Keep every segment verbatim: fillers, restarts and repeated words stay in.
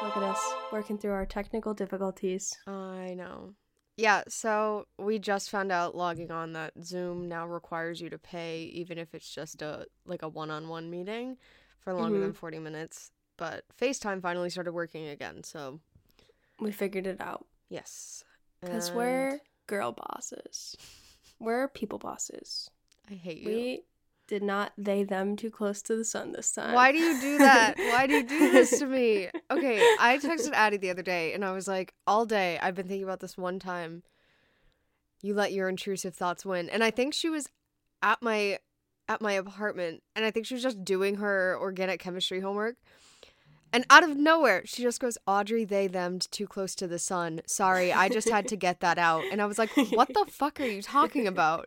Look at us working through our technical difficulties. I know. Yeah, so we just found out logging on that Zoom now requires you to pay even if it's just a like a one-on-one meeting for longer mm-hmm. than forty minutes. But FaceTime finally started working again, so we figured it out. Yes. Because and... we're girl bosses. We're people bosses. I hate you. We did not they them too close to the sun this time. Why do you do that? Why do you do this to me? Okay, I texted Addie the other day and I was like, all day I've been thinking about this one time you let your intrusive thoughts win. And I think she was at my at my apartment and I think she was just doing her organic chemistry homework. And out of nowhere, she just goes, Audrey, they, them, too close to the sun. Sorry, I just had to get that out. And I was like, what the fuck are you talking about?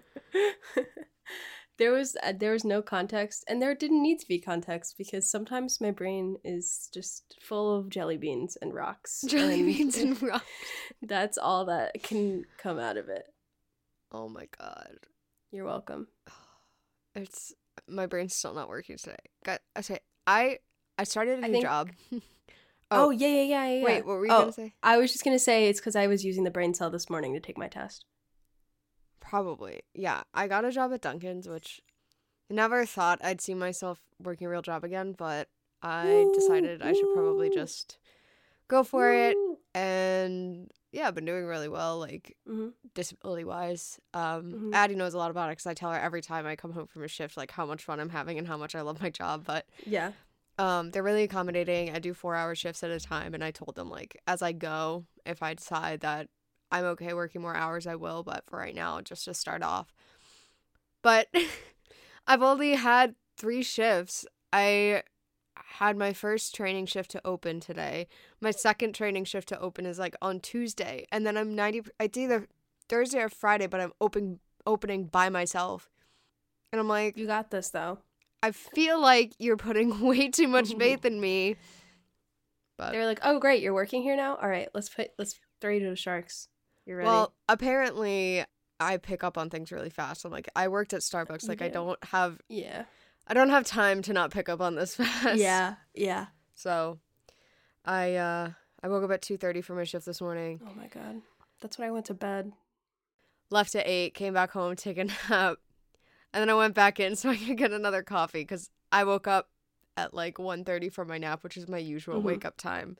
There was uh, there was no context, and there didn't need to be context because sometimes my brain is just full of jelly beans and rocks. Jelly and beans and rocks. That's all that can come out of it. Oh my god. You're welcome. It's my brain's still not working today. Got okay. I I started a I new think... job. oh. oh yeah yeah yeah yeah. Wait, what were you oh, gonna say? I was just gonna say it's because I was using the brain cell this morning to take my test. Probably. Yeah. I got a job at Dunkin's, which I never thought I'd see myself working a real job again, but I Woo, decided I should probably woo. just go for Woo. it. And yeah, I've been doing really well, like mm-hmm. disability wise. Um, mm-hmm. Addie knows a lot about it because I tell her every time I come home from a shift, like how much fun I'm having and how much I love my job. But yeah. Um, they're really accommodating. I do four hour shifts at a time, and I told them, like, as I go, if I decide that I'm okay working more hours, I will, but for right now, just to start off. But I've only had three shifts. I had my first training shift to open today. My second training shift to open is, like, on Tuesday, and then I'm ninety, it's either Thursday or Friday, but I'm open, opening by myself. And I'm like... You got this, though. I feel like you're putting way too much faith in me. But they were like, "Oh, great, you're working here now. All right, let's put let's throw you to the sharks. You're ready." Well, apparently, I pick up on things really fast. I'm like, I worked at Starbucks. Like, yeah. I don't have yeah, I don't have time to not pick up on this fast. Yeah, yeah. So, I uh, I woke up at two thirty for my shift this morning. Oh my god, that's when I went to bed. Left at eight, came back home, take a nap. And then I went back in so I could get another coffee because I woke up at like one thirty for my nap, which is my usual mm-hmm. wake-up time.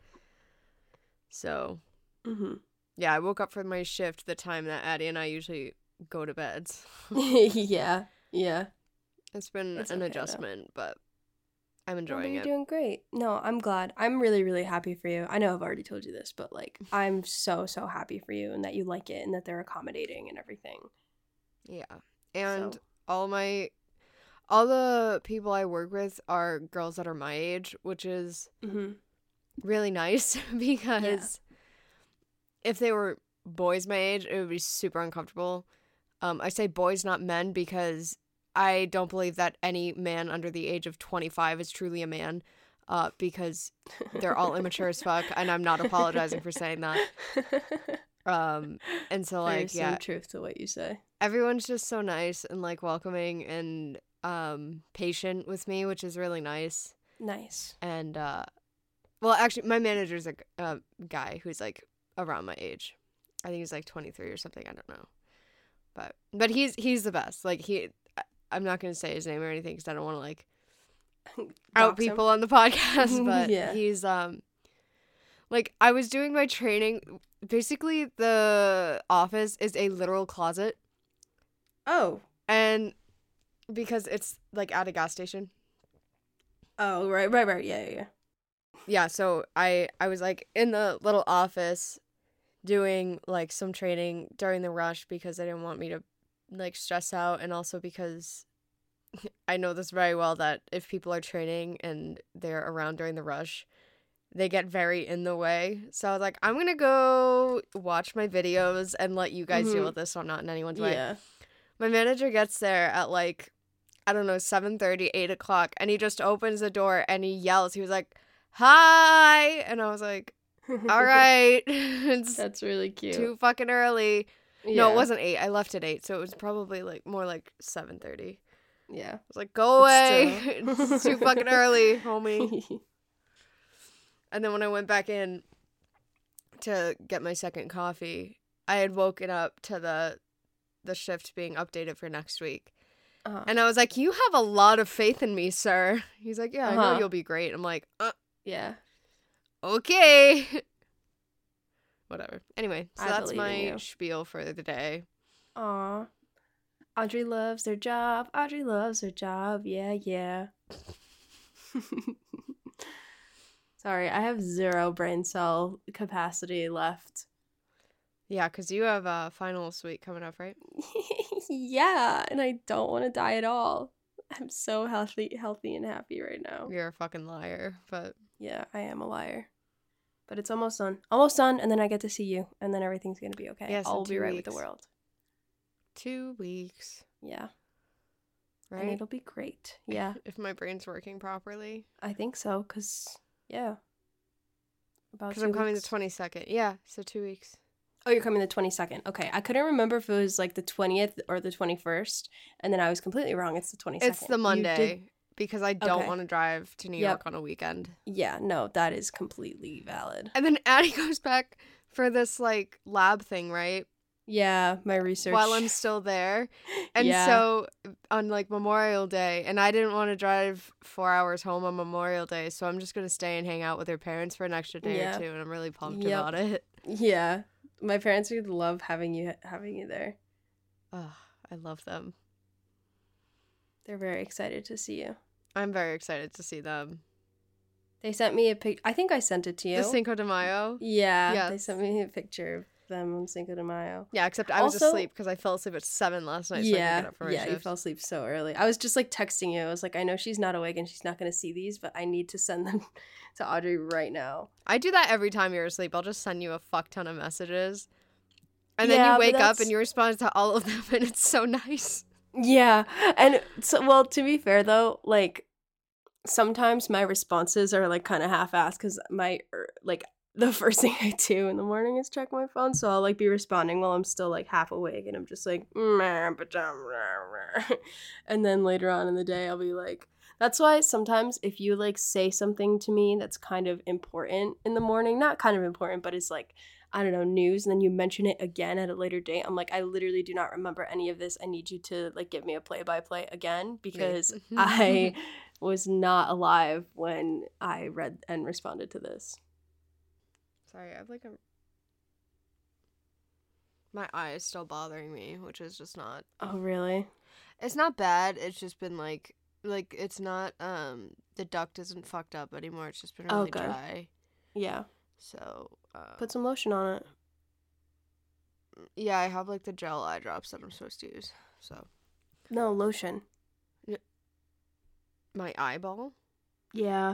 So, mm-hmm. yeah, I woke up for my shift the time that Addie and I usually go to bed. yeah, yeah. It's been it's an okay, adjustment, though. But I'm enjoying well, you're it. You're doing great. No, I'm glad. I'm really, really happy for you. I know I've already told you this, but like, I'm so, so happy for you and that you like it and that they're accommodating and everything. Yeah. And... So. All my, all the people I work with are girls that are my age, which is mm-hmm. really nice because yeah. if they were boys my age, it would be super uncomfortable. Um, I say boys, not men, because I don't believe that any man under the age of twenty-five is truly a man, uh, because they're all immature as fuck, and I'm not apologizing for saying that. Um, and so like, There's yeah, some truth to what you say. Everyone's just so nice and like welcoming and um patient with me, which is really nice. Nice. And uh, well, actually, my manager's a uh, guy who's like around my age. I think he's like twenty-three or something. I don't know, but but he's he's the best. Like he, I'm not gonna say his name or anything because I don't want to like out people on the podcast. But yeah. he's um. Like, I was doing my training. Basically, the office is a literal closet. Oh. And because it's, like, at a gas station. Oh, right, right, right. Yeah, yeah, yeah. Yeah, so I, I was, like, in the little office doing, like, some training during the rush because they didn't want me to, like, stress out. And also because I know this very well that if people are training and they're around during the rush, they get very in the way. So I was like, I'm going to go watch my videos and let you guys mm-hmm. deal with this so I'm not in anyone's way. Yeah. My manager gets there at like, I don't know, seven thirty, eight o'clock. And he just opens the door and he yells. He was like, hi. And I was like, all right. It's That's really cute. too fucking early. Yeah. No, it wasn't eight. I left at eight. So it was probably like more like seven thirty. Yeah. I was like, go away. Still... It's too fucking early, homie. And then when I went back in to get my second coffee, I had woken up to the the shift being updated for next week. Uh-huh. And I was like, you have a lot of faith in me, sir. He's like, yeah, uh-huh. I know you'll be great. I'm like, uh, yeah. Okay. Whatever. Anyway, so I that's my you. spiel for the day. Aw. Audrey loves her job. Audrey loves her job. Yeah, yeah. Sorry, I have zero brain cell capacity left. Yeah, because you have a finals week coming up, right? Yeah, and I don't want to die at all. I'm so healthy, healthy and happy right now. You're a fucking liar, but... Yeah, I am a liar. But it's almost done. Almost done, and then I get to see you, and then everything's going to be okay. Yes, I'll in two be right weeks. with the world. Two weeks. Yeah. Right? And it'll be great. Yeah. If my brain's working properly. I think so, because, yeah. Because I'm coming weeks. the twenty-second. Yeah, so two weeks. Oh, you're coming the twenty-second. Okay. I couldn't remember if it was like the twentieth or the twenty-first, and then I was completely wrong. It's the twenty-second. It's the Monday, because I don't okay. want to drive to New York yep. on a weekend. Yeah, no, that is completely valid. And then Addie goes back for this, like, lab thing, right? Yeah, my research. While I'm still there. And yeah. so, on, like, Memorial Day, and I didn't want to drive four hours home on Memorial Day, so I'm just going to stay and hang out with her parents for an extra day yeah. or two, and I'm really pumped yep. about it. Yeah. My parents would love having you having you there. Oh, I love them. They're very excited to see you. I'm very excited to see them. They sent me a pic. I think I sent it to you. The Cinco de Mayo? Yeah. Yes. They sent me a picture of them on Cinco de Mayo. Yeah, except I was also, asleep because I fell asleep at seven last night. So yeah, I could get up for my yeah, shift. You fell asleep so early. I was just like texting you. I was like, I know she's not awake and she's not going to see these, but I need to send them to Audrey right now. I do that every time you're asleep. I'll just send you a fuck ton of messages. And then yeah, you wake up and you respond to all of them, and it's so nice. Yeah. And so, well, to be fair, though, like, sometimes my responses are, like, kind of half-assed because my, like, the first thing I do in the morning is check my phone. So I'll, like, be responding while I'm still, like, half awake. And I'm just like, and then later on in the day, I'll be like, that's why sometimes if you, like, say something to me that's kind of important in the morning, not kind of important, but it's, like, I don't know, news, and then you mention it again at a later date, I'm like, I literally do not remember any of this. I need you to, like, give me a play-by-play again because I was not alive when I read and responded to this. Sorry, I have, like, a... My eye is still bothering me, which is just not... Oh, really? It's not bad. It's just been, like... Like, it's not, um... The duct isn't fucked up anymore. It's just been really okay. dry. Yeah. So, uh, put some lotion on it. Yeah, I have, like, the gel eye drops that I'm supposed to use, so. No, lotion. N- My eyeball? Yeah.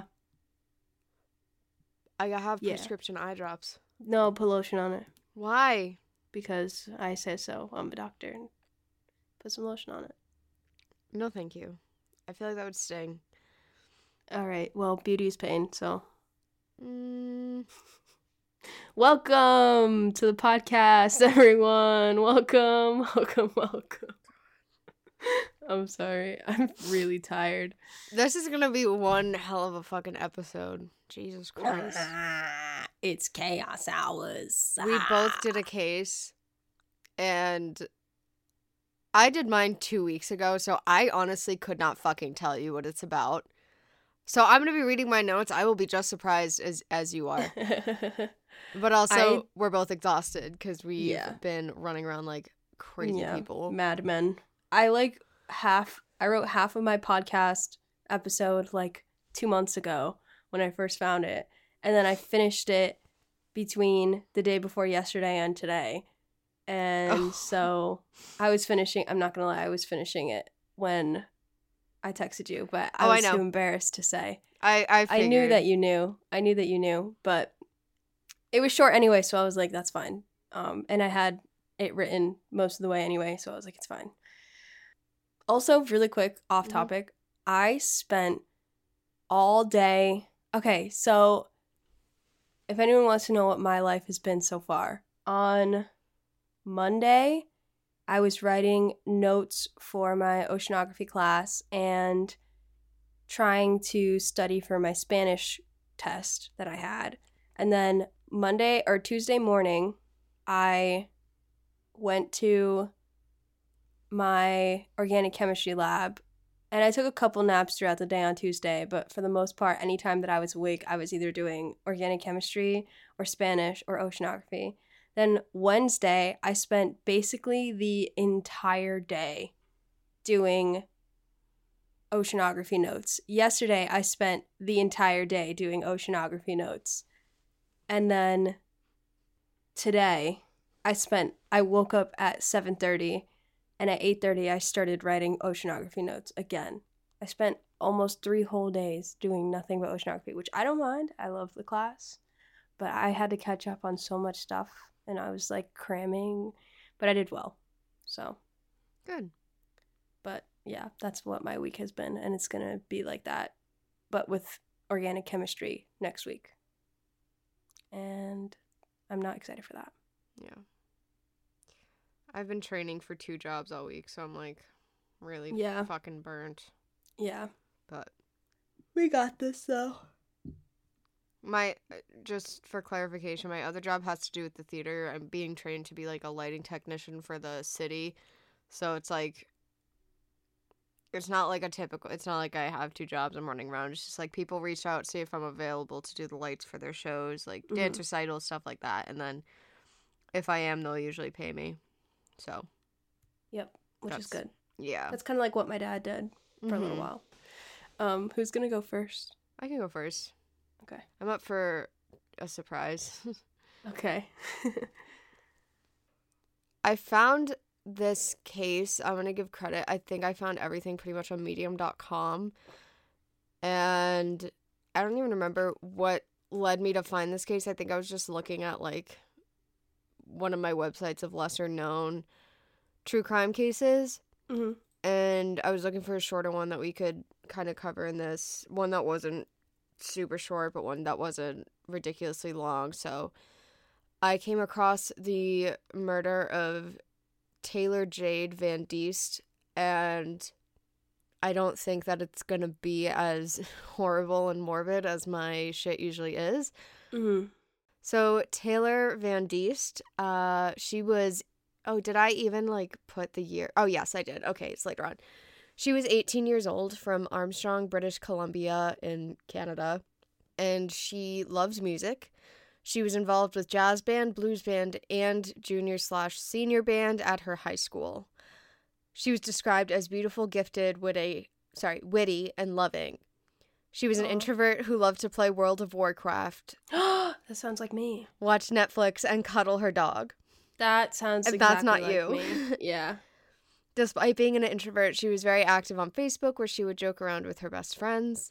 I have yeah. prescription eye drops. No, put lotion on it. Why? Because I say so. I'm a doctor. Put some lotion on it. No, thank you. I feel like that would sting. All right, well, beauty is pain, so... Mm. Welcome to the podcast, everyone. Welcome, welcome, welcome. I'm sorry. I'm really tired. This is gonna be one hell of a fucking episode. Jesus Christ. Ah, it's chaos hours. We ah. both did a case, and I did mine two weeks ago, so I honestly could not fucking tell you what it's about. So I'm going to be reading my notes. I will be just surprised as as you are. But also, I, we're both exhausted because we've yeah. been running around like crazy yeah, people. Mad men. I like half, I wrote half of my podcast episode like two months ago when I first found it. And then I finished it between the day before yesterday and today. And oh. so I was finishing, I'm not going to lie, I was finishing it when... I texted you, but I oh, was I too embarrassed to say. I I, I knew that you knew. I knew that you knew, but it was short anyway, so I was like, that's fine. Um, and I had it written most of the way anyway, so I was like, it's fine. Also, really quick, off topic, mm-hmm. I spent all day... Okay, so if anyone wants to know what my life has been so far, on Monday... I was writing notes for my oceanography class and trying to study for my Spanish test that I had. And then Monday or Tuesday morning, I went to my organic chemistry lab, and I took a couple naps throughout the day on Tuesday, but for the most part, anytime that I was awake, I was either doing organic chemistry or Spanish or oceanography. Then Wednesday, I spent basically the entire day doing oceanography notes. Yesterday, I spent the entire day doing oceanography notes. And then today, I spent, I woke up at seven thirty, and at eight thirty, I started writing oceanography notes again. I spent almost three whole days doing nothing but oceanography, which I don't mind. I love the class. But I had to catch up on so much stuff, and I was, like, cramming. But I did well. So. Good. But, yeah, that's what my week has been, and it's going to be like that, but with organic chemistry next week. And I'm not excited for that. Yeah. I've been training for two jobs all week, so I'm, like, really yeah. fucking burnt. Yeah. But we got this, though. My, just for clarification, my other job has to do with the theater. I'm being trained to be, like, a lighting technician for the city. So it's, like, it's not, like, a typical, it's not like I have two jobs I'm running around. It's just, like, people reach out, see if I'm available to do the lights for their shows, like, mm-hmm. dance recitals, stuff like that. And then if I am, they'll usually pay me. So. Yep, which is good. Yeah. That's kind of like what my dad did for mm-hmm. a little while. Um, who's going to go first? I can go first. Okay. I'm up for a surprise. Okay. I found this case. I'm going to give credit. I think I found everything pretty much on medium dot com. And I don't even remember what led me to find this case. I think I was just looking at, like, one of my websites of lesser known true crime cases. Mm-hmm. And I was looking for a shorter one that we could kind of cover in this. One that wasn't super short, but one that wasn't ridiculously long. So I came across the murder of Taylor Jade Van Diest, and I don't think that it's gonna be as horrible and morbid as my shit usually is. Mm-hmm. So Taylor Van Diest, uh, she was, oh, did I even, like, put the year? Oh, yes, I did. Okay, it's later on. She was eighteen years old from Armstrong, British Columbia in Canada, and she loved music. She was involved with jazz band, blues band, and junior slash senior band at her high school. She was described as beautiful, gifted, witty, sorry, witty, and loving. She was an oh. introvert who loved to play World of Warcraft. That sounds like me. Watch Netflix and cuddle her dog. That sounds and exactly that's not like you. Me. Yeah. Despite being an introvert, she was very active on Facebook, where she would joke around with her best friends.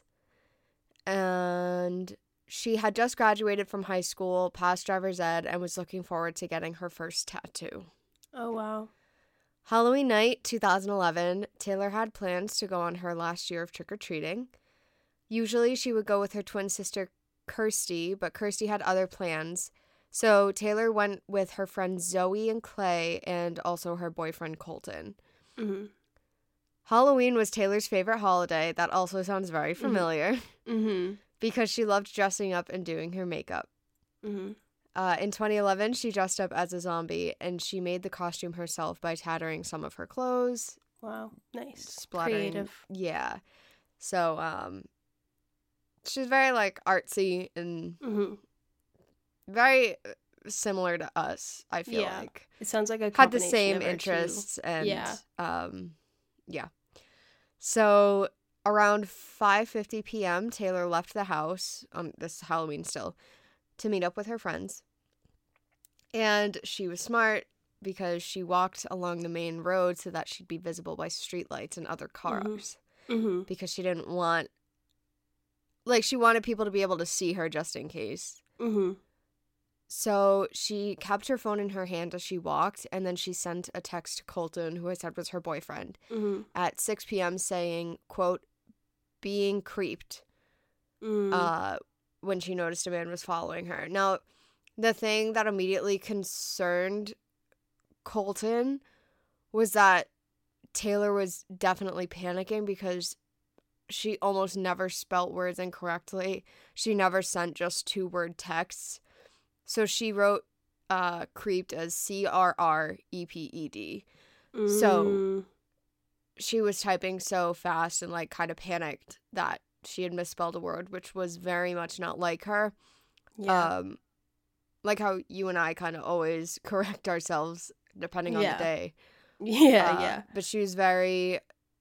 And she had just graduated from high school, passed driver's ed, and was looking forward to getting her first tattoo. Oh, wow. Halloween night, two thousand eleven, Taylor had plans to go on her last year of trick-or-treating. Usually, she would go with her twin sister, Kirsty, but Kirsty had other plans. So Taylor went with her friends Zoe and Clay, and also her boyfriend, Colton. Mm-hmm. Halloween was Taylor's favorite holiday. That also sounds very familiar. Mm-hmm. Because she loved dressing up and doing her makeup. Mm-hmm. Uh, in twenty eleven, she dressed up as a zombie, and she made the costume herself by tattering some of her clothes. Wow, nice. Splattering. Creative. Yeah. So, um, she's very, like, artsy and mm-hmm. very similar to us, I feel yeah. like. It sounds like a had the same of our interests two. and yeah. um yeah. So around five fifty p.m. Taylor left the house on this Halloween still to meet up with her friends. And she was smart because she walked along the main road so that she'd be visible by streetlights and other cars. Mm-hmm. Because she didn't want, like, she wanted people to be able to see her just in case. Mm-hmm. So she kept her phone in her hand as she walked, and then she sent a text to Colton, who I said was her boyfriend, mm-hmm. at six p.m. saying, quote, being creeped, mm. uh, when she noticed a man was following her. Now, the thing that immediately concerned Colton was that Taylor was definitely panicking because She almost never spelt words incorrectly. She never sent just two-word texts. So she wrote uh, creeped as C R R E P E D. Mm. So she was typing so fast and, like, kind of panicked that she had misspelled a word, which was very much not like her. Yeah. Um, like how you and I kind of always correct ourselves depending on Yeah. the day. Yeah, Uh, yeah. But she was very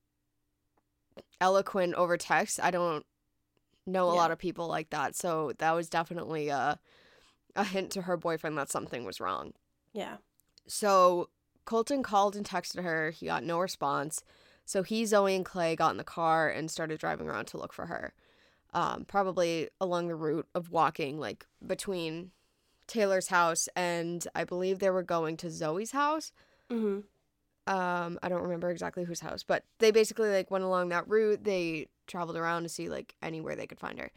eloquent over text. I don't know a Yeah. lot of people like that, so that was definitely a, a hint to her boyfriend that something was wrong. Yeah. So Colton called and texted her. He got no response. So he, Zoe, and Clay got in the car and started driving around to look for her. Um, probably along the route of walking, like, between Taylor's house and I believe they were going to Zoe's house. Mm-hmm. Um, I don't remember exactly whose house, but they basically, like, went along that route. They traveled around to see, like, anywhere they could find her.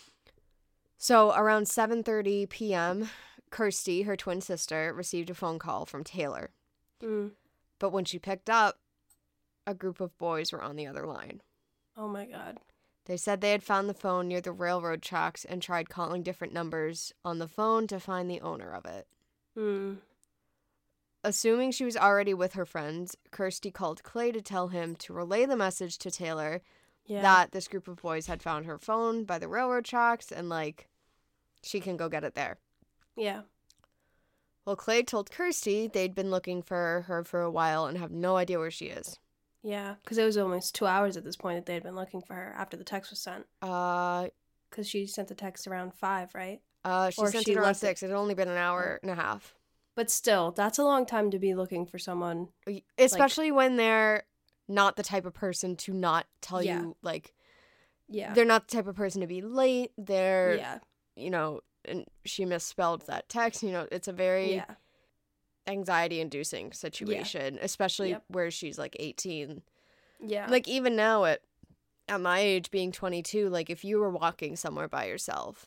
So around seven thirty p.m., Kirsty, her twin sister, received a phone call from Taylor. Mm. But when she picked up, a group of boys were on the other line. Oh my God. They said they had found the phone near the railroad tracks and tried calling different numbers on the phone to find the owner of it. Mm. Assuming she was already with her friends, Kirsty called Clay to tell him to relay the message to Taylor Yeah. that this group of boys had found her phone by the railroad tracks and, like, she can go get it there. Yeah. Well, Clay told Kirsty they'd been looking for her for a while and have no idea where she is. Yeah. Because it was almost two hours at this point that they had been looking for her after the text was sent. Uh, Because she sent the text around five, right? uh, she Or sent she it around left it- six. It had only been an hour and a half. But still, that's a long time to be looking for someone. Especially when they're not the type of person to not tell Yeah. you, like, Yeah. they're not the type of person to be late. They're, Yeah. you know, and she misspelled that text. You know, it's a very Yeah. anxiety-inducing situation, especially Yep. where she's, like, eighteen. Yeah. Like, even now at, at my age, being twenty-two, like, if you were walking somewhere by yourself.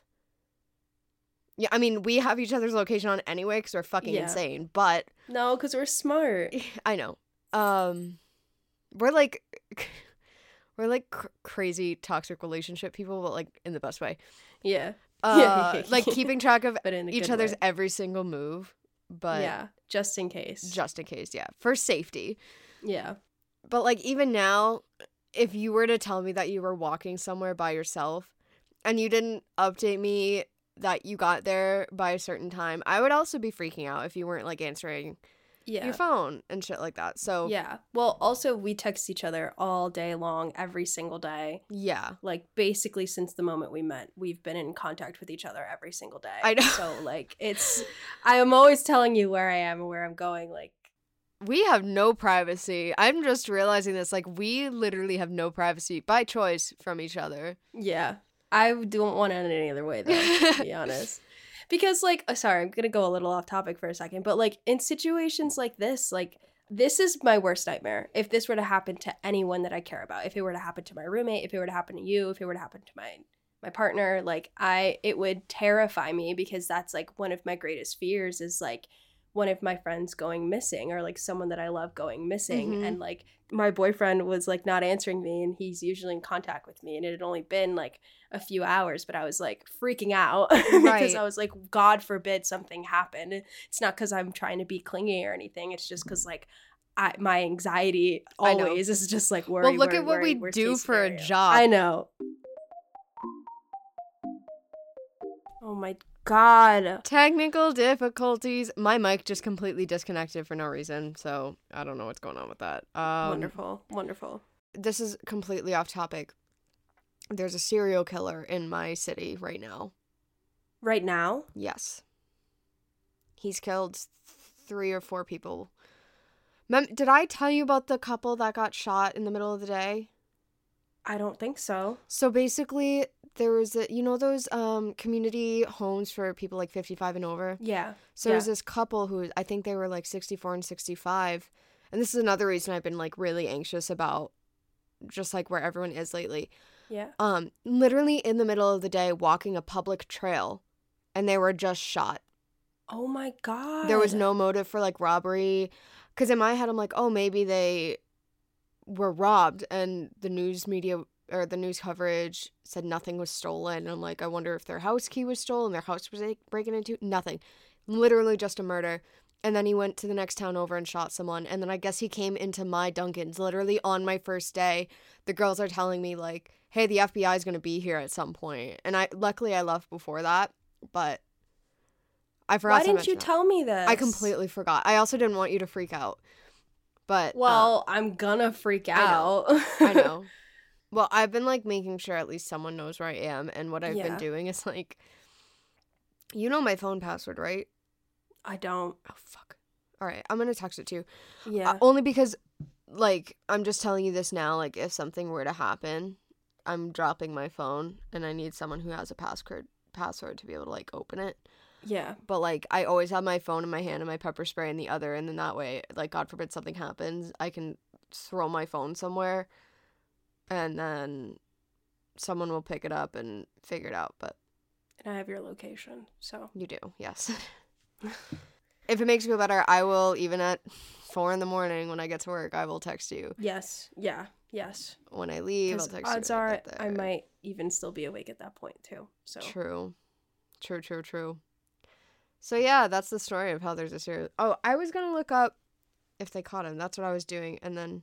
Yeah, I mean, we have each other's location on anyway because we're fucking Yeah. insane, but No, because we're smart. I know. Um, we're like, we're like cr- crazy toxic relationship people, but, like, in the best way. Yeah. Uh, like keeping track of But in a each good other's way. every single move, but Yeah. Just in case. just in case, yeah, for safety. Yeah. But, like, even now, if you were to tell me that you were walking somewhere by yourself and you didn't update me that you got there by a certain time, I would also be freaking out if you weren't, like, answering Yeah. your phone and shit like that. So, Yeah. Well, also, we text each other all day long, every single day. yeah. Like, basically, since the moment we met, we've been in contact with each other every single day. I know. So, like, it's, I am always telling you where I am and where I'm going. Like, We have no privacy. I'm just realizing this. Like, we literally have no privacy by choice from each other. yeah. I don't want it any other way, though, to be honest. Because, like, uh, sorry, I'm going to go a little off topic for a second, but, like, in situations like this, like, this is my worst nightmare. If this were to happen to anyone that I care about, if it were to happen to my roommate, if it were to happen to you, if it were to happen to my my partner, like, I, it would terrify me because that's, like, one of my greatest fears is, like, one of my friends going missing or, like, someone that I love going missing. Mhm. And, like, my boyfriend was, like, not answering me and he's usually in contact with me. And it had only been, like, a few hours, but I was, like, freaking out because Right. I was like, God forbid something happened. It's not because I'm trying to be clingy or anything. It's just because, like, I, my anxiety I know. always is just, like, worry, Well, look worry, at what worry, we worst do case for a scenario. job. I know. Oh, my God. Technical difficulties. My mic just completely disconnected for no reason, so I don't know what's going on with that. Um, Wonderful. Wonderful. This is completely off topic. There's a serial killer in my city right now. Right now? Yes. He's killed three or four people. Mem- Did I tell you about the couple that got shot in the middle of the day? I don't think so. So basically, there was a, you know those um community homes for people like fifty-five and over? Yeah. So Yeah. there's this couple who, I think they were like sixty-four and sixty-five. And this is another reason I've been like really anxious about just like where everyone is lately. Yeah. Um, literally in the middle of the day walking a public trail, and they were just shot. Oh, my God. There was no motive for like robbery. Because in my head, I'm like, oh, maybe they were robbed and the news media or the news coverage said nothing was stolen. And I'm like, I wonder if their house key was stolen, their house was like, breaking into. Nothing. Literally just a murder. And then he went to the next town over and shot someone. And then I guess he came into my Dunkin's literally on my first day. The girls are telling me like, hey, the F B I is going to be here at some point. And I luckily I left before that, but I forgot Why to didn't mention you that. tell me this? I completely forgot. I also didn't want you to freak out. But Well, uh, I'm gonna freak I out. know. I know. Well, I've been like making sure at least someone knows where I am, and what I've Yeah. been doing is like, you know my phone password, right? I don't. Oh fuck. All right, I'm gonna text it to you. Yeah. Uh, only because, like, I'm just telling you this now. Like, if something were to happen, I'm dropping my phone, and I need someone who has a password password to be able to like open it. Yeah. But like, I always have my phone in my hand and my pepper spray in the other, and then that way, like, God forbid something happens, I can throw my phone somewhere, and then someone will pick it up and figure it out. But And I have your location, so. you do, yes. If it makes you feel better, I will, even at four in the morning when I get to work, I will text you. Yes. Yeah. Yes. When I leave, I'll Because text odds you. when are get I there. might even still be awake at that point too. So. True. True, true, true. So yeah, that's the story of how there's a serial. Oh, I was gonna look up if they caught him. That's what I was doing, and then.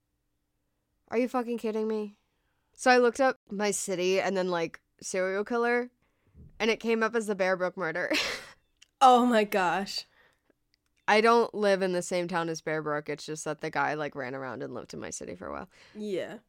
Are you fucking kidding me? So I looked up my city and then like serial killer, and it came up as the Bear Brook murder. Oh my gosh. I don't live in the same town as Bear Brook. It's just that the guy like ran around and lived in my city for a while. Yeah.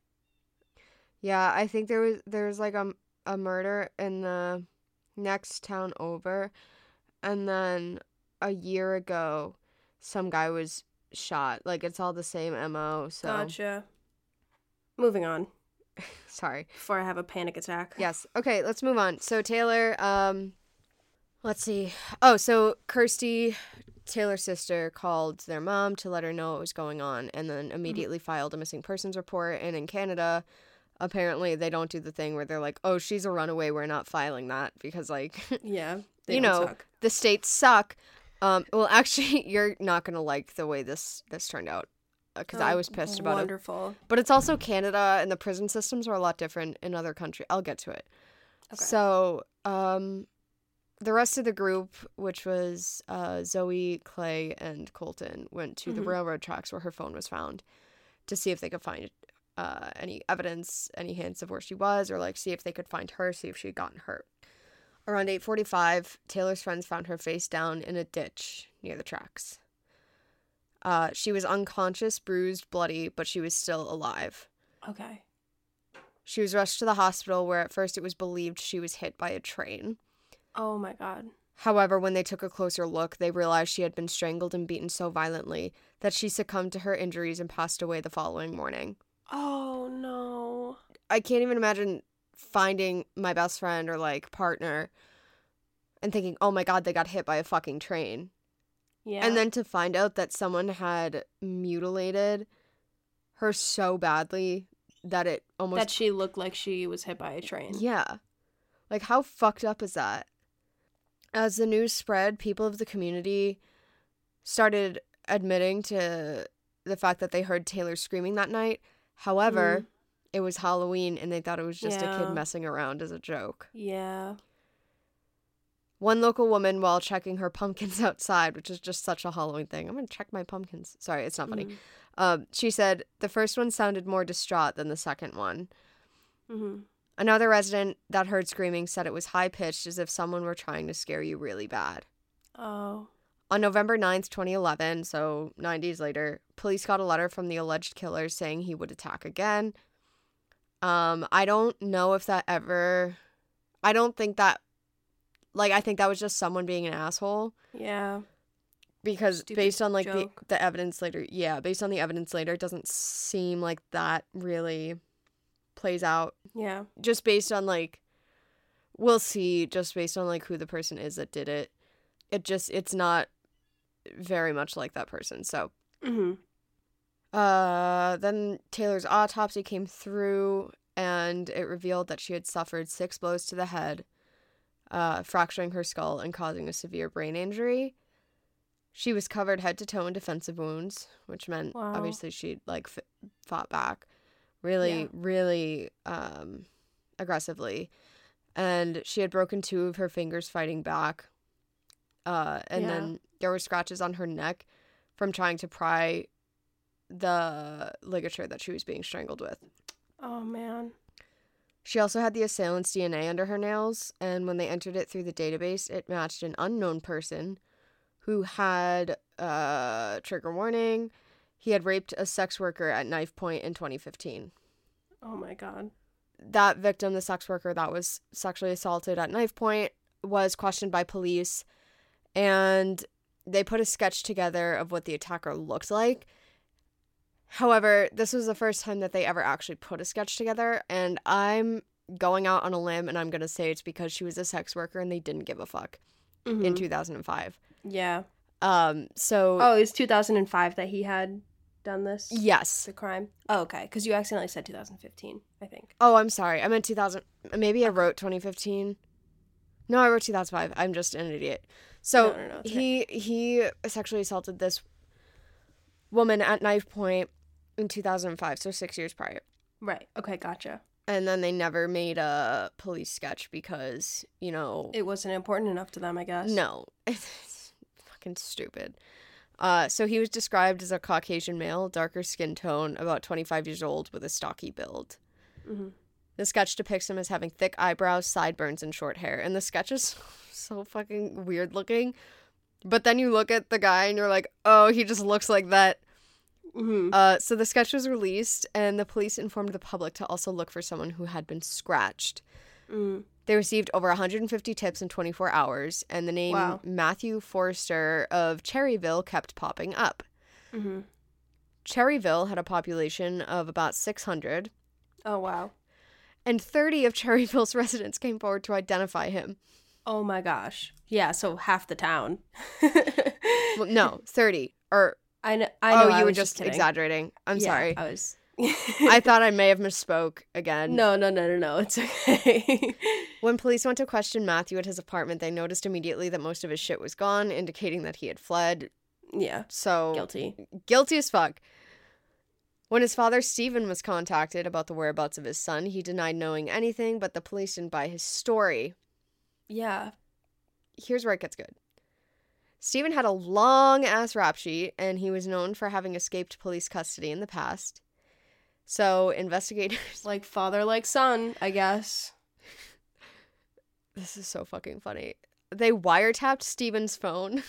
Yeah, I think there was there was like a a murder in the next town over, and then a year ago, some guy was shot. Like it's all the same M O. So Gotcha. Moving on sorry. before I have a panic attack. Yes. Okay, let's move on. So Taylor, um, let's see. Oh, so Kirsty, Taylor's sister, called their mom to let her know what was going on, and then immediately mm-hmm. filed a missing persons report. And in Canada, apparently they don't do the thing where they're like, "Oh, she's a runaway. We're not filing that," because like, yeah, you know, suck. The states suck. Um, well, actually, you're not gonna like the way this this turned out. Because oh, I was pissed about wonderful. it. Wonderful. But it's also Canada, and the prison systems are a lot different in other countries. I'll get to it. Okay. So, um, the rest of the group, which was uh, Zoe, Clay, and Colton, went to mm-hmm. the railroad tracks where her phone was found to see if they could find uh, any evidence, any hints of where she was, or like see if they could find her, see if she had gotten hurt. Around eight forty-five, Taylor's friends found her face down in a ditch near the tracks. Uh, she was unconscious, bruised, bloody, but she was still alive. Okay. She was rushed to the hospital where at first it was believed she was hit by a train. Oh my God. However, when they took a closer look, they realized she had been strangled and beaten so violently that she succumbed to her injuries and passed away the following morning. Oh no. I can't even imagine finding my best friend or like partner and thinking, oh my God, they got hit by a fucking train. Yeah. And then to find out that someone had mutilated her so badly that it almost... That she looked like she was hit by a train. Yeah. Like, how fucked up is that? As the news spread, people of the community started admitting to the fact that they heard Taylor screaming that night. However, mm. it was Halloween and they thought it was just yeah. a kid messing around as a joke. Yeah. One local woman, while checking her pumpkins outside, which is just such a Halloween thing. I'm going to check my pumpkins. Sorry, it's not funny. Mm-hmm. Um, she said, the first one sounded more distraught than the second one. Mm-hmm. Another resident that heard screaming said it was high-pitched as if someone were trying to scare you really bad. Oh. On November ninth, twenty eleven, so nine days later, police got a letter from the alleged killer saying he would attack again. Um, I don't know if that ever... I don't think that... Like, I think that was just someone being an asshole. Yeah. Because Stupid based on, like, the, joke. the evidence later... Yeah, based on the evidence later, it doesn't seem like that really plays out. Yeah. Just based on, like... We'll see, just based on, like, who the person is that did it. It just... It's not very much like that person, so... Mm-hmm. Uh, then Taylor's autopsy came through, and it revealed that she had suffered six blows to the head, Uh, fracturing her skull and causing a severe brain injury. She was covered head to toe in defensive wounds, which meant wow. obviously she like f- fought back. really, Yeah. really um, aggressively. And she had broken two of her fingers fighting back. Uh, and Yeah. then there were scratches on her neck from trying to pry the ligature that she was being strangled with. Oh, man. She also had the assailant's D N A under her nails, and when they entered it through the database, it matched an unknown person who had uh, trigger warning. He had raped a sex worker at knife point in twenty fifteen. Oh, my God. That victim, the sex worker that was sexually assaulted at knife point, was questioned by police, and they put a sketch together of what the attacker looked like. However, this was the first time that they ever actually put a sketch together, and I'm going out on a limb, and I'm going to say it's because she was a sex worker and they didn't give a fuck Mm-hmm. in two thousand five. Yeah. Um, so... Oh, it was two thousand five that he had done this? Yes. The crime? Oh, okay. Because you accidentally said two thousand fifteen, I think. Oh, I'm sorry. I meant two thousand... Maybe I wrote twenty fifteen. No, I wrote two thousand five. I'm just an idiot. So, No, no, no, it's he he sexually assaulted this woman at knife point in two thousand five, so six years prior. Right. Okay, gotcha. And then they never made a police sketch because, you know... It wasn't important enough to them, I guess. No. It's fucking stupid. Uh, so he was described as a Caucasian male, darker skin tone, about twenty-five years old, with a stocky build. Mm-hmm. The sketch depicts him as having thick eyebrows, sideburns, and short hair. And the sketch is so fucking weird looking. But then you look at the guy and you're like, oh, he just looks like that. Mm-hmm. Uh, so the sketch was released, and the police informed the public to also look for someone who had been scratched. Mm. They received over one hundred fifty tips in twenty-four hours, and the name Wow. Matthew Forrester of Cherryville kept popping up. Mm-hmm. Cherryville had a population of about six hundred, Oh, wow. and thirty of Cherryville's residents came forward to identify him. Oh, my gosh. Yeah, so half the town. Well, no, thirty. Or I know. I know. oh, I you were was just kidding. exaggerating. I'm Yeah, sorry. I was. I thought I may have misspoke again. No, no, no, no, no. It's okay. When police went to question Matthew at his apartment, they noticed immediately that most of his shit was gone, indicating that he had fled. Yeah. So Guilty. Guilty as fuck. When his father, Stephen, was contacted about the whereabouts of his son, he denied knowing anything, but the police didn't buy his story. Yeah. Here's where it gets good. Stephen had a long-ass rap sheet, and he was known for having escaped police custody in the past. So, investigators... Like father, like son, I guess. This is so fucking funny. They wiretapped Stephen's phone.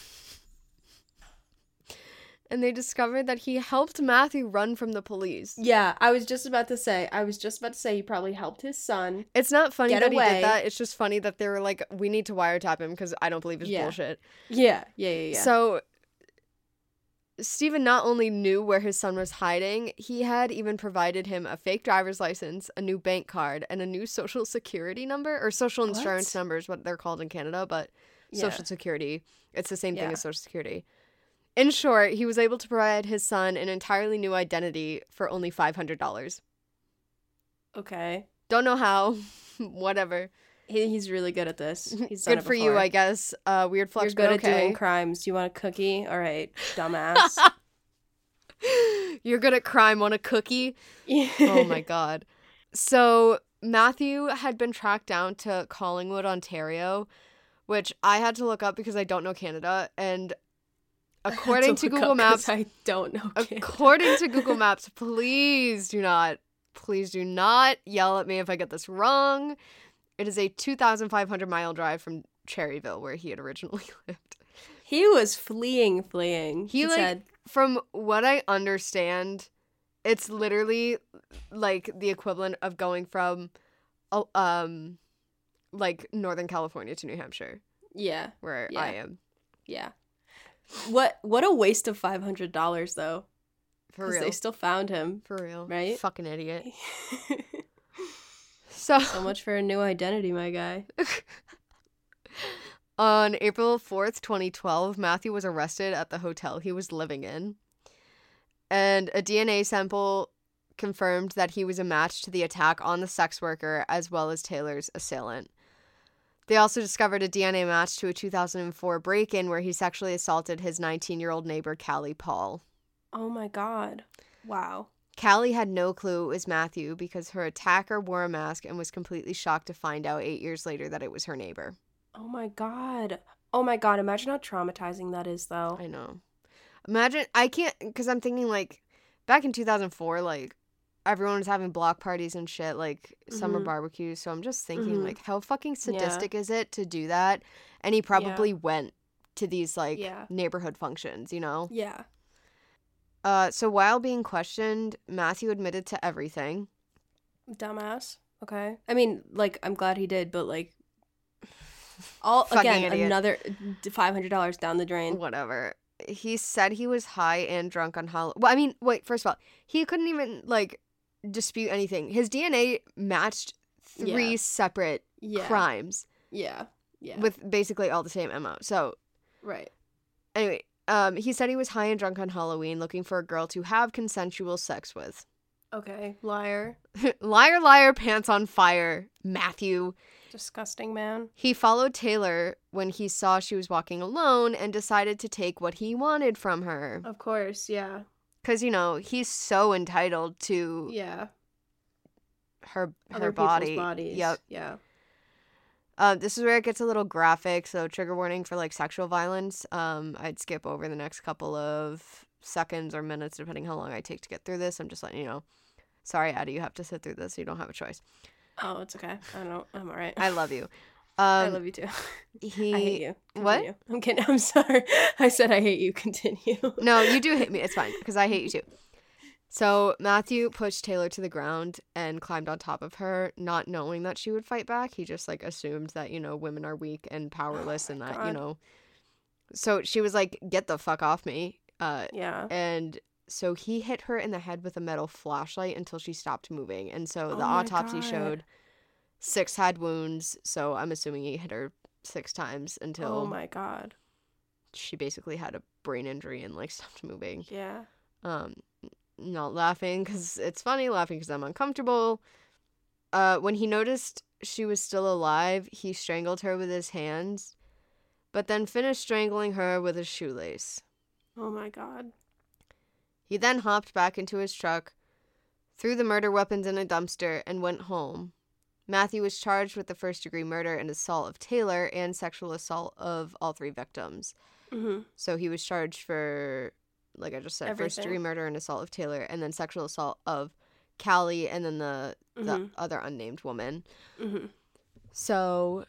And they discovered that he helped Matthew run from the police. Yeah, I was just about to say. I was just about to say he probably helped his son. It's not funny Get that he away. did that. It's just funny that they were like, we need to wiretap him because I don't believe his Yeah. bullshit. Yeah, yeah, yeah, yeah. So, Stephen not only knew where his son was hiding, he had even provided him a fake driver's license, a new bank card, and a new social security number, or social What? insurance number is what they're called in Canada, but Yeah. social security. It's the same thing Yeah. as social security. In short, he was able to provide his son an entirely new identity for only five hundred dollars. Okay. Don't know how. Whatever. He, he's really good at this. He's done Good it for you, before. I guess. Uh, weird flex, You're good but at okay. doing crimes. You want a cookie? All right, dumbass. You're good at crime. Want a cookie? Oh my god. So Matthew had been tracked down to Collingwood, Ontario, which I had to look up because I don't know Canada. And according to Google Maps, I don't know. Canada. according to Google Maps, please do not, please do not yell at me if I get this wrong. It is a two thousand five hundred mile drive from Cherryville, where he had originally lived. He was fleeing, fleeing. He, He, like, said, From what I understand, it's literally like the equivalent of going from, uh, um, like Northern California to New Hampshire, "Yeah, where Yeah. I am. yeah." What? What a waste of five hundred dollars, though. For 'Cause real. they still found him. For real. right? Fucking idiot. So, So much for a new identity, my guy. on April fourth, twenty twelve, Matthew was arrested at the hotel he was living in. And a D N A sample confirmed that he was a match to the attack on the sex worker as well as Taylor's assailant. They also discovered a D N A match to a two thousand four break-in where he sexually assaulted his nineteen-year-old neighbor, Callie Paul. Oh my god! Wow. Callie had no clue it was Matthew because her attacker wore a mask and was completely shocked to find out eight years later that it was her neighbor. Oh my god. Oh my god, imagine how traumatizing that is, though. I know. Imagine, I can't, because I'm thinking, like, back in two thousand four, like, everyone was having block parties and shit, like, summer Mhm. barbecues, so I'm just thinking, Mhm. like, how fucking sadistic is it to do that? And he probably Yeah. went to these, like, Yeah. neighborhood functions, you know? Yeah. Uh, so while being questioned, Matthew admitted to everything. Dumbass. Okay. I mean, like, I'm glad he did, but, like, all Fucking again, idiot. another five hundred dollars down the drain. Whatever. He said he was high and drunk on Halloween. Well, I mean, wait, first of all, he couldn't even, like, dispute anything. His D N A matched three Yeah. separate Yeah. crimes Yeah. Yeah. with basically all the same M O. So, right. anyway, um, he said he was high and drunk on Halloween looking for a girl to have consensual sex with. Okay. Liar. Liar, liar, pants on fire, Matthew. Disgusting man. He followed Taylor when he saw she was walking alone and decided to take what he wanted from her. Of course. Yeah. Because, you know, he's so entitled to Yeah. her Other her people's body. bodies. Yep. Yeah. Uh, this is where it gets a little graphic, so trigger warning for, like, sexual violence. Um, I'd skip over the next couple of seconds or minutes, depending how long I take to get through this. I'm just letting you know. Sorry, Addie, you have to sit through this. You don't have a choice. Oh, it's okay. I don't. I'm all right. I love you. Um, I love you too. he, I hate you. What? Continue. I'm kidding. I'm sorry. I said I hate you. Continue. No, you do hate me. It's fine, because I hate you too. So Matthew pushed Taylor to the ground and climbed on top of her, not knowing that she would fight back. He just, like, assumed that, you know, women are weak and powerless, Oh and my that, God. you know. So she was like, get the fuck off me. Uh, Yeah. and so he hit her in the head with a metal flashlight until she stopped moving. And so Oh the my autopsy God. showed six head wounds. So I'm assuming he hit her six times until Oh my God. she basically had a brain injury and, like, stopped moving. Yeah. Um, not laughing because it's funny, laughing because I'm uncomfortable. Uh, when he noticed she was still alive, he strangled her with his hands, but then finished strangling her with a shoelace. Oh my God. He then hopped back into his truck, threw the murder weapons in a dumpster, and went home. Matthew was charged with the first-degree murder and assault of Taylor and sexual assault of all three victims. Mm-hmm. So he was charged for, like I just said, Everything. first-degree murder and assault of Taylor, and then sexual assault of Callie, and then the the Mhm. other unnamed woman. Mm-hmm. So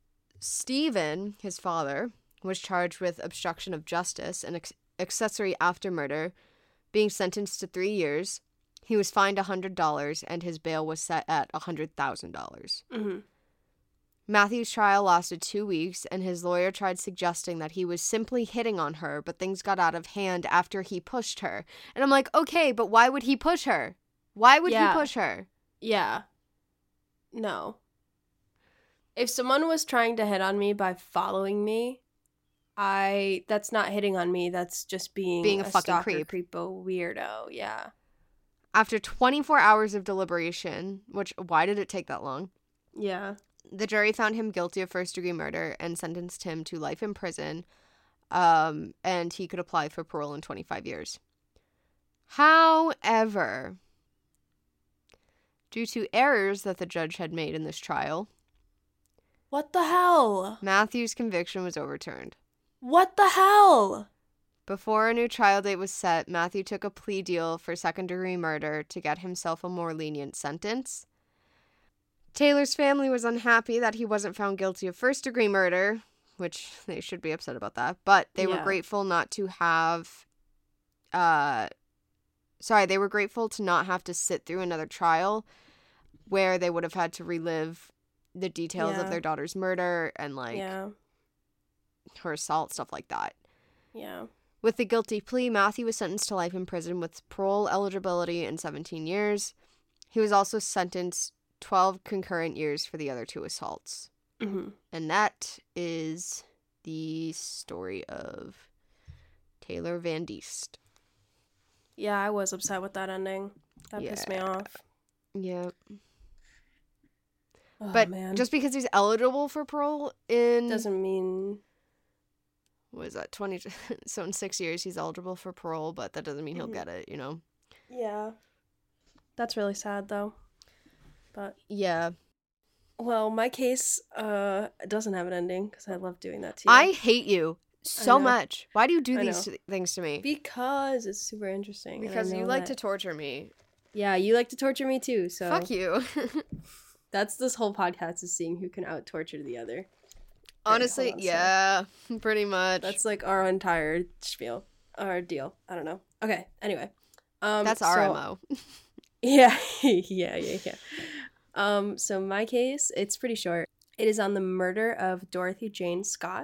Stephen, his father, was charged with obstruction of justice and ex- accessory after murder, being sentenced to three years. He was fined one hundred dollars, and his bail was set at one hundred thousand dollars. Mm-hmm. Matthew's trial lasted two weeks, and his lawyer tried suggesting that he was simply hitting on her, but things got out of hand after he pushed her. And I'm like, okay, but why would he push her? Why would Yeah. he push her? Yeah. No. If someone was trying to hit on me by following me, I that's not hitting on me. That's just being Being a fucking stalker, creep. creepo, weirdo. Yeah. After twenty-four hours of deliberation, which, why did it take that long? Yeah. The jury found him guilty of first-degree murder and sentenced him to life in prison, um, and he could apply for parole in twenty-five years. However, due to errors that the judge had made in this trial, What the hell? Matthew's conviction was overturned. What the hell? Before a new trial date was set, Matthew took a plea deal for second-degree murder to get himself a more lenient sentence. Taylor's family was unhappy that he wasn't found guilty of first-degree murder, which they should be upset about that, but they were Yeah. grateful not to have, uh, sorry, they were grateful to not have to sit through another trial where they would have had to relive the details Yeah. of their daughter's murder and, like, Yeah. her assault, stuff like that. Yeah. With the guilty plea, Matthew was sentenced to life in prison with parole eligibility in seventeen years. He was also sentenced twelve concurrent years for the other two assaults. Mm-hmm. And that is the story of Taylor Van Diest. Yeah, I was upset with that ending. That pissed me Yeah. off. Yeah. Oh, But man. just because he's eligible for parole in... doesn't mean What is that? twenty... So in six years he's eligible for parole, but that doesn't mean he'll Mhm. get it, you know? yeah. That's really sad, though. But Yeah. well, my case uh doesn't have an ending because I love doing that to you. I hate you so know. much. Why do you do I these know. th- things to me? Because it's super interesting. and I Because you know like to that- torture me. Yeah, you like to torture me too. So Fuck you. that's this whole podcast is seeing who can out torture the other. Honestly, hold on, yeah, pretty much. That's like our entire spiel, our deal. I don't know. Okay. Anyway, um, That's our so- M O. Yeah, yeah, yeah, yeah. Um, so my case, it's pretty short. It is on the murder of Dorothy Jane Scott.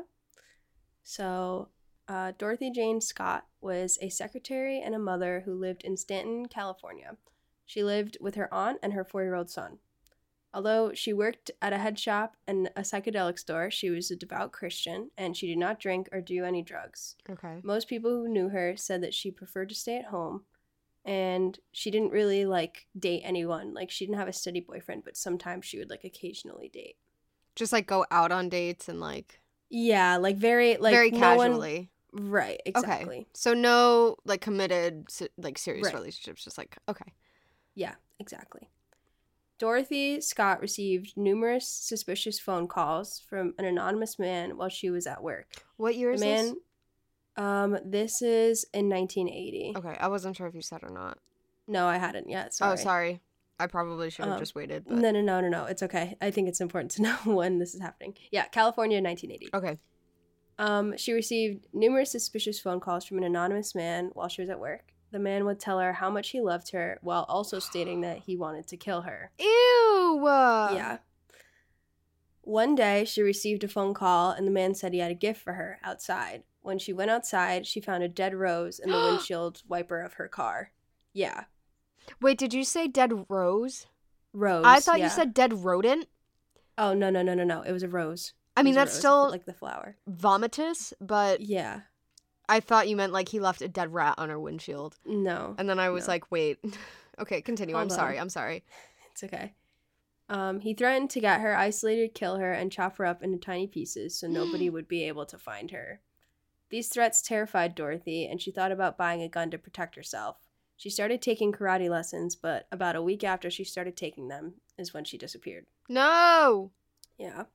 So, uh, Dorothy Jane Scott was a secretary and a mother who lived in Stanton, California. She lived with her aunt and her four-year-old son. Although she worked at a head shop and a psychedelic store, she was a devout Christian, and she did not drink or do any drugs. Okay. Most people who knew her said that she preferred to stay at home, and she didn't really, like, date anyone. Like, she didn't have a steady boyfriend, but sometimes she would, like, occasionally date. Just like go out on dates and like Yeah, like, very, like, very no one- casually. Right, exactly. Okay. So no like committed se- like serious Right. relationships. Just like okay. Yeah, exactly. Dorothy Scott received numerous suspicious phone calls from an anonymous man while she was at work. What year The is man, this? um, this is in nineteen eighty. Okay, I wasn't sure if you said or not. No, I hadn't yet. Sorry. Oh, sorry. I probably should have Um, just waited. But... No, no, no, no, no. It's okay. I think it's important to know when this is happening. Yeah, California, nineteen eighty. Okay. Um, she received numerous suspicious phone calls from an anonymous man while she was at work. The man would tell her how much he loved her while also stating that he wanted to kill her. Ew. Yeah. One day, she received a phone call, and the man said he had a gift for her outside. When she went outside, she found a dead rose in the windshield wiper of her car. Yeah. Wait, did you say dead rose? Rose. I thought yeah. you said dead rodent. Oh, no, no, no, no, no. It was a rose. I It mean, was a that's rose, still like the flower. vomitous, but Yeah. I thought you meant like he left a dead rat on her windshield. No. And then I was No. like, wait. Okay, continue. Hold I'm on. sorry. I'm sorry. It's okay. Um, he threatened to get her isolated, kill her, and chop her up into tiny pieces so nobody would be able to find her. These threats terrified Dorothy, and she thought about buying a gun to protect herself. She started taking karate lessons, but about a week after she started taking them is when she disappeared. No. Yeah.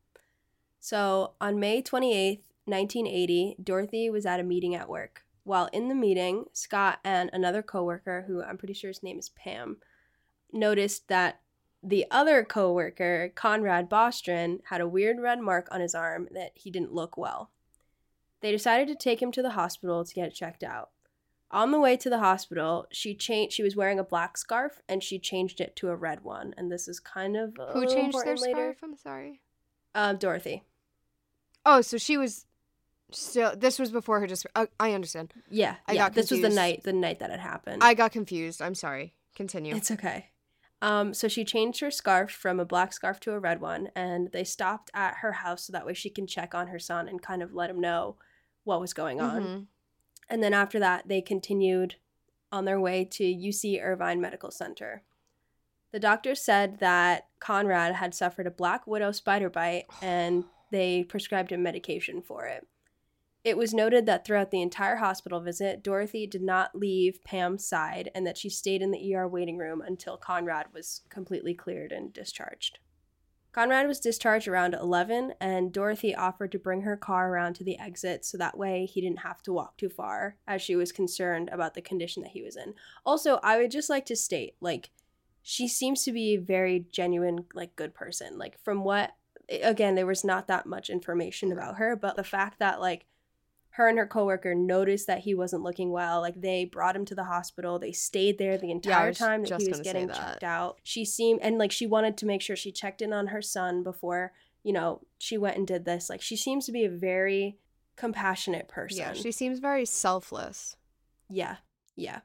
So, on May twenty-eighth, nineteen eighty, Dorothy was at a meeting at work. While in the meeting, Scott and another coworker, who I'm pretty sure his name is Pam, noticed that the other coworker, Conrad Bostron, had a weird red mark on his arm that he didn't look well. They decided to take him to the hospital to get it checked out. On the way to the hospital, she changed. She was wearing a black scarf, and she changed it to a red one. And this is kind of a Who little changed their important later. scarf? I'm sorry. Um, Dorothy. Oh, so she was still. This was before her. Just. Uh, I understand. Yeah, I yeah. got This was the confused. night, the night that it happened. I got confused. I'm sorry. Continue. It's okay. Um, so she changed her scarf from a black scarf to a red one, and they stopped at her house so that way she can check on her son and kind of let him know what was going on. Mhm. And then after that, they continued on their way to U C Irvine Medical Center. The doctor said that Conrad had suffered a black widow spider bite, and they prescribed him medication for it. It was noted that throughout the entire hospital visit, Dorothy did not leave Pam's side and that she stayed in the E R waiting room until Conrad was completely cleared and discharged. Conrad was discharged around eleven, and Dorothy offered to bring her car around to the exit so that way he didn't have to walk too far, as she was concerned about the condition that he was in. Also, I would just like to state, like, she seems to be a very genuine, like, good person. Like, from what, again, there was not that much information about her, but the fact that, like, her and her coworker noticed that he wasn't looking well. Like, they brought him to the hospital. They stayed there the entire was time that just he was gonna say getting that. checked out. She seemed, and like, she wanted to make sure she checked in on her son before, you know, she went and did this. Like, she seems to be a very compassionate person. Yeah, she seems very selfless. Yeah, yeah.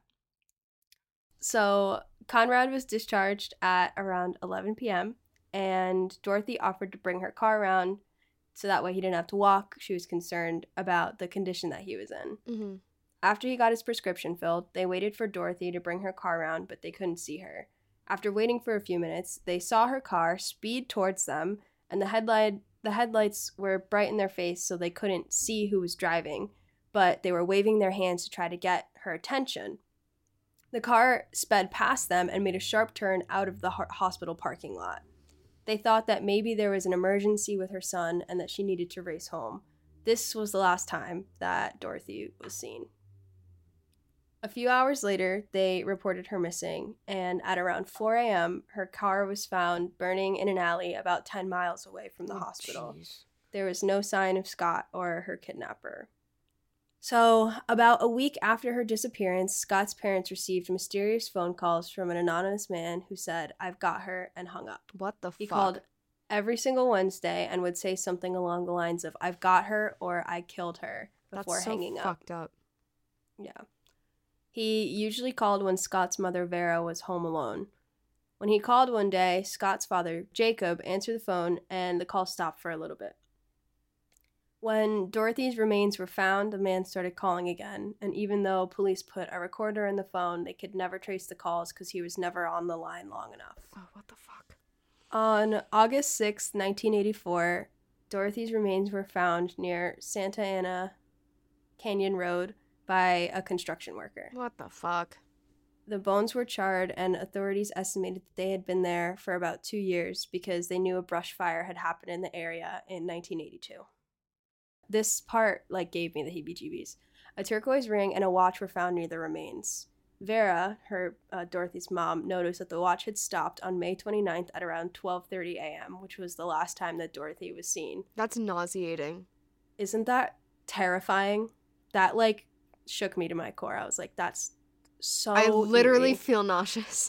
So Conrad was discharged at around eleven p.m. and Dorothy offered to bring her car around so that way he didn't have to walk. She was concerned about the condition that he was in. Mm-hmm. After he got his prescription filled, they waited for Dorothy to bring her car around, but they couldn't see her. After waiting for a few minutes, they saw her car speed towards them, and the headlight the headlights were bright in their face so they couldn't see who was driving, but they were waving their hands to try to get her attention. The car sped past them and made a sharp turn out of the ho- hospital parking lot. They thought that maybe there was an emergency with her son and that she needed to race home. This was the last time that Dorothy was seen. A few hours later, they reported her missing, and at around four a.m., her car was found burning in an alley about ten miles away from the Oh, hospital. jeez. There was no sign of Scott or her kidnapper. So, about a week after her disappearance, Scott's parents received mysterious phone calls from an anonymous man who said, "I've got her," and hung up. What the He fuck? called every single Wednesday and would say something along the lines of, "I've got her," or "I killed her," before That's so hanging up. fucked up. Yeah. He usually called when Scott's mother, Vera, was home alone. When he called one day, Scott's father, Jacob, answered the phone and the call stopped for a little bit. When Dorothy's remains were found, the man started calling again, and even though police put a recorder in the phone, they could never trace the calls because he was never on the line long enough. Oh, what the fuck? On August sixth, nineteen eighty-four, Dorothy's remains were found near Santa Ana Canyon Road by a construction worker. What the fuck? The bones were charred, and authorities estimated that they had been there for about two years because they knew a brush fire had happened in the area in nineteen eighty-two. This part, like, gave me the heebie-jeebies. A turquoise ring and a watch were found near the remains. Vera, her uh, Dorothy's mom, noticed that the watch had stopped on May twenty-ninth at around twelve thirty a.m., which was the last time that Dorothy was seen. That's nauseating. Isn't that terrifying? That, like, shook me to my core. I was like, that's so I literally eerie. feel nauseous.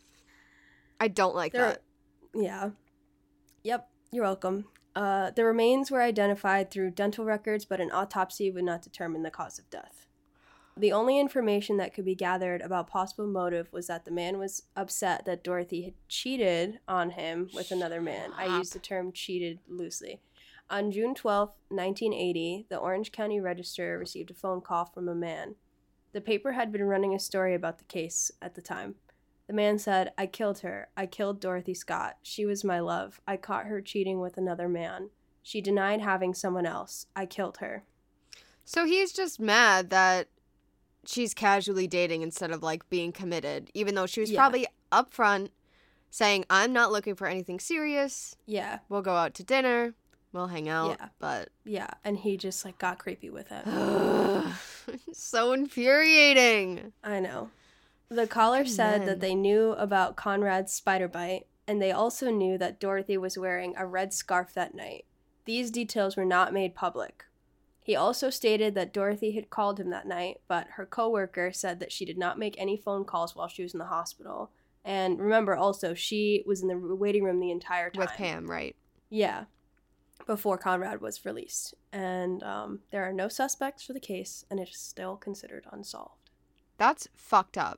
I don't like There- that. Yeah. Yep, you're welcome. Uh, the remains were identified through dental records, but an autopsy would not determine the cause of death. The only information that could be gathered about possible motive was that the man was upset that Dorothy had cheated on him with another man. I Stop. use the term cheated loosely. On June twelfth, nineteen eighty, the Orange County Register received a phone call from a man. The paper had been running a story about the case at the time. The man said, "I killed her. I killed Dorothy Scott. She was my love. I caught her cheating with another man. She denied having someone else. I killed her." So he's just mad that she's casually dating instead of, like, being committed, even though she was Yeah. probably upfront saying, "I'm not looking for anything serious. Yeah, We'll go out to dinner. We'll hang out." Yeah. But yeah. And he just, like, got creepy with it. so infuriating. I know. The caller Fucking said men. that they knew about Conrad's spider bite, and they also knew that Dorothy was wearing a red scarf that night. These details were not made public. He also stated that Dorothy had called him that night, but her coworker said that she did not make any phone calls while she was in the hospital. And remember also, she was in the waiting room the entire time. With Pam, right? Yeah, before Conrad was released. And um, there are no suspects for the case, and it is still considered unsolved. That's fucked up.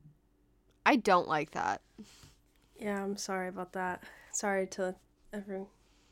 I don't like that. Yeah, I'm sorry about that. Sorry to everyone.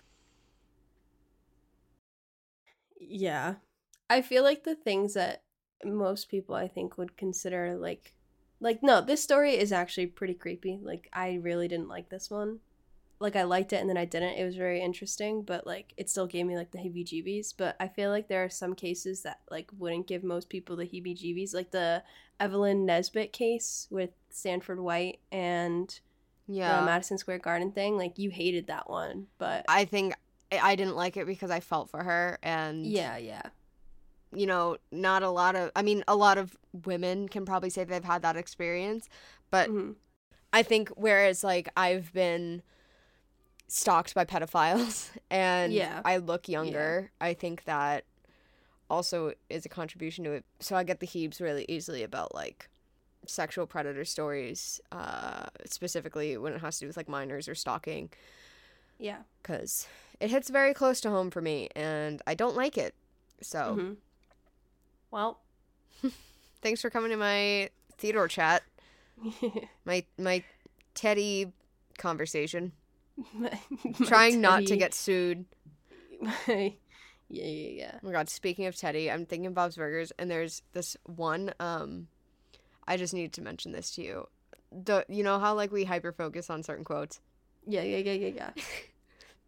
Yeah. I feel like the things that most people, I think, would consider, like, like, no, this story is actually pretty creepy. Like, I really didn't like this one. Like, I liked it and then I didn't. It was very interesting, but, like, it still gave me, like, the heebie-jeebies. But I feel like there are some cases that, like, wouldn't give most people the heebie-jeebies. Like the Evelyn Nesbit case with Stanford White and Yeah. the Madison Square Garden thing. Like, you hated that one, but I think I I didn't like it because I felt for her, and yeah, yeah. you know, not a lot of, I mean, a lot of women can probably say they've had that experience, but Mhm. I think whereas, like, I've been stalked by pedophiles and Yeah. I look younger, I think that also is a contribution to it. So I get the heebs really easily about, like, sexual predator stories, uh, specifically when it has to do with, like, minors or stalking, Yeah. because it hits very close to home for me, and I don't like it. So Mhm. Well, thanks for coming to my Theodore chat, my my Teddy conversation. my Trying not to Teddy- get sued. my- yeah, yeah, yeah. Oh my god, speaking of Teddy, I'm thinking of Bob's Burgers, and there's this one, um, I just needed to mention this to you. The You know how, like, we hyper-focus on certain quotes? Yeah, yeah, yeah, yeah, yeah.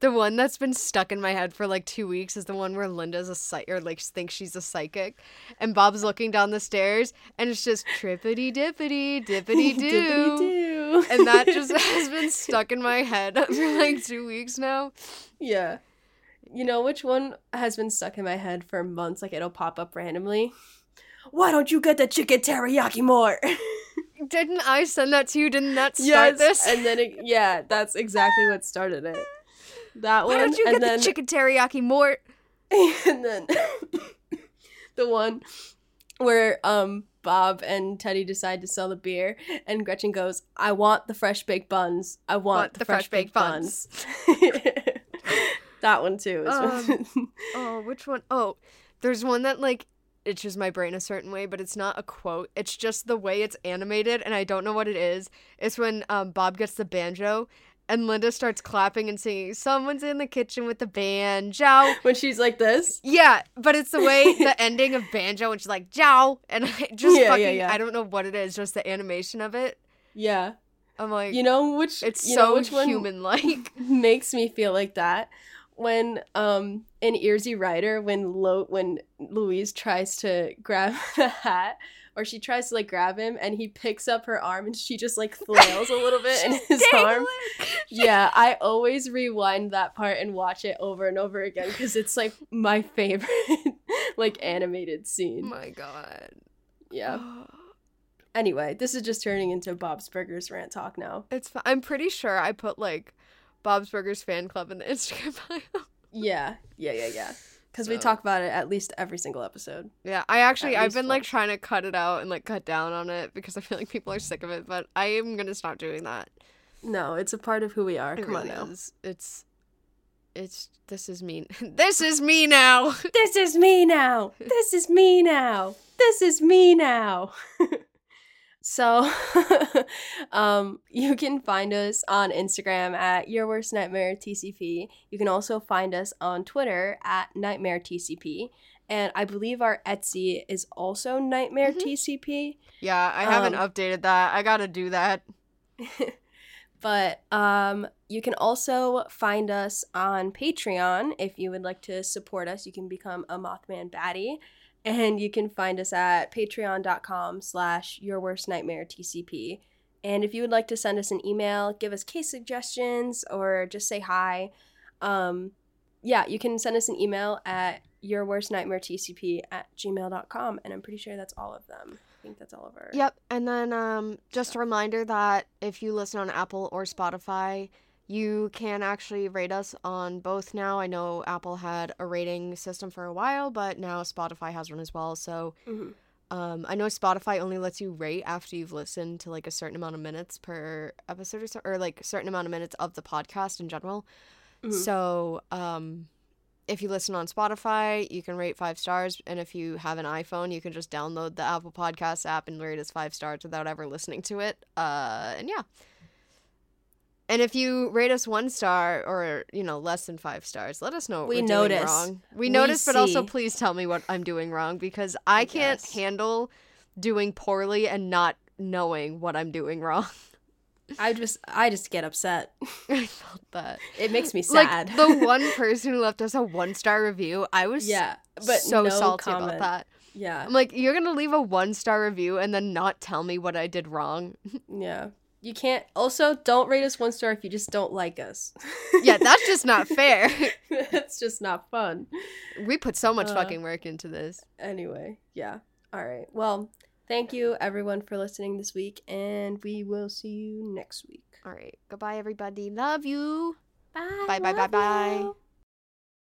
The one that's been stuck in my head for like two weeks is the one where Linda's a psych or like thinks she's a psychic, and Bob's looking down the stairs, and it's just trippity dippity dippity doo, Dippity-doo. and that just has been stuck in my head for like two weeks now. Yeah. You know which one has been stuck in my head for months? Like, it'll pop up randomly. Why don't you get the chicken teriyaki more? Didn't I send that to you? Didn't that start Yes, this? and then it, yeah, that's exactly what started it. That Why one, don't you and get then the chicken teriyaki more? and then the one where um Bob and Teddy decide to sell the beer, and Gretchen goes, "I want the fresh baked buns. I want, Want the, the fresh, fresh baked baked buns." That one too. Is Um, Oh, which one? Oh, there's one that like itches my brain a certain way, but it's not a quote. It's just the way it's animated, and I don't know what it is. It's when um Bob gets the banjo, and Linda starts clapping and singing, "Someone's in the kitchen with the banjo." when she's like this. Yeah, but it's the way the ending of banjo, and she's like "jow," and I just Yeah, yeah, fucking yeah. I don't know what it is. Just the animation of it. Yeah. I'm like, You know which it's you know so which one human-like. makes me feel like that? When um in Easy Rider, when Lo when Louise tries to grab the hat, or she tries to like grab him, and he picks up her arm, and she just like flails a little bit in his arm. Yeah, I always rewind that part and watch it over and over again because it's like my favorite like animated scene. My God. Yeah. Anyway, this is just turning into Bob's Burgers rant talk now. It's. fi- I'm pretty sure I put like Bob's Burgers fan club in the Instagram bio. Yeah, yeah, yeah, yeah. Because we So- talk about it at least every single episode. Yeah, I actually At I've least been like once. trying to cut it out and like cut down on it because I feel like people are sick of it, but I am gonna stop doing that. No, it's a part of who we are. It Come really on now. is. It's. It's. This is me. This is me now. This is me now. This is me now. This is me now. So, um, you can find us on Instagram at Your Worst Nightmare T C P. You can also find us on Twitter at Nightmare T C P. And I believe our Etsy is also Nightmare Mhm. T C P. Yeah, I haven't Um, updated that. I gotta do that. But um, you can also find us on Patreon. If you would like to support us, you can become a Mothman baddie. And you can find us at patreon.com slash your worst nightmare TCP. And if you would like to send us an email, give us case suggestions, or just say hi, um, yeah, you can send us an email at your worst nightmare TCP at gmail dot com. And I'm pretty sure that's all of them. I think that's all of our... Yep, and then um, just a reminder that if you listen on Apple or Spotify, you can actually rate us on both now. I know Apple had a rating system for a while, but now Spotify has one as well. So Mhm. um, I know Spotify only lets you rate after you've listened to like a certain amount of minutes per episode or so, or like a certain amount of minutes of the podcast in general. Mhm. So um, if you listen on Spotify, you can rate five stars. And if you have an iPhone, you can just download the Apple Podcast app and rate us five stars without ever listening to it. Uh, and yeah. And if you rate us one star or, you know, less than five stars, let us know what We we're notice. doing wrong. We, We notice, but also see. please tell me what I'm doing wrong because I can't Yes. handle doing poorly and not knowing what I'm doing wrong. I just I just get upset. I felt that. It makes me sad. Like, the one person who left us a one-star review, I was yeah, but so no salty comment. about that. Yeah, I'm like, you're going to leave a one-star review and then not tell me what I did wrong? yeah. You can't. Also, don't rate us one star if you just don't like us. Yeah, that's just not fair. That's just not fun. We put so much Uh, fucking work into this. Anyway, yeah. All right. Well, thank you everyone for listening this week, and we will see you next week. All right. Goodbye, everybody. Love you. Bye. Bye, bye, bye, love bye. you.